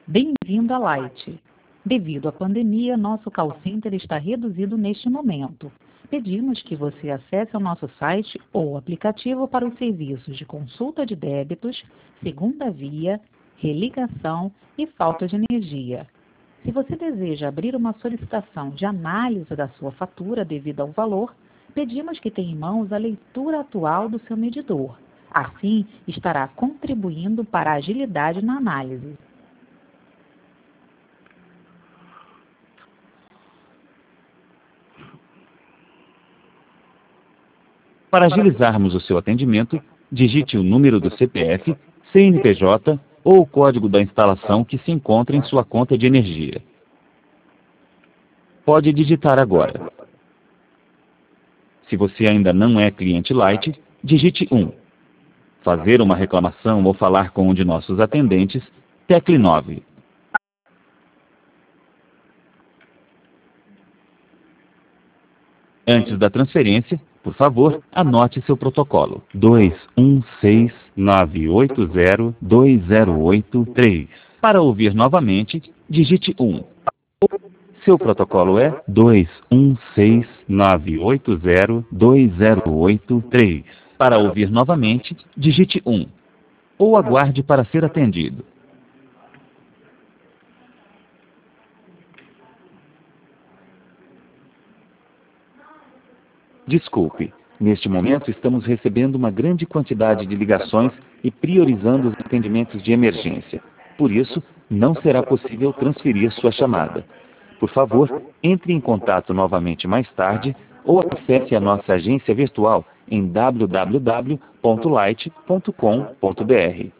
Bem-vindo a Light. Devido à pandemia, nosso call center está reduzido neste momento. Pedimos que você acesse o nosso site ou aplicativo para os serviços de consulta de débitos, segunda via, religação e falta de energia. Se você deseja abrir uma solicitação de análise da sua fatura devido ao valor, pedimos que tenha em mãos a leitura atual do seu medidor. Assim, estará contribuindo para a agilidade na análise. Para agilizarmos o seu atendimento, digite o número do CPF, CNPJ ou o código da instalação que se encontra em sua conta de energia. Pode digitar agora. Se você ainda não é cliente Light, digite 1. Fazer uma reclamação ou falar com um de nossos atendentes, tecle 9. Antes da transferência, por favor, anote seu protocolo. 2169802083. Para ouvir novamente, digite 1. Seu protocolo é 2169802083. Para ouvir novamente, digite 1. Ou aguarde para ser atendido. Desculpe, neste momento estamos recebendo uma grande quantidade de ligações e priorizando os atendimentos de emergência. Por isso, não será possível transferir sua chamada. Por favor, entre em contato novamente mais tarde ou acesse a nossa agência virtual em www.light.com.br.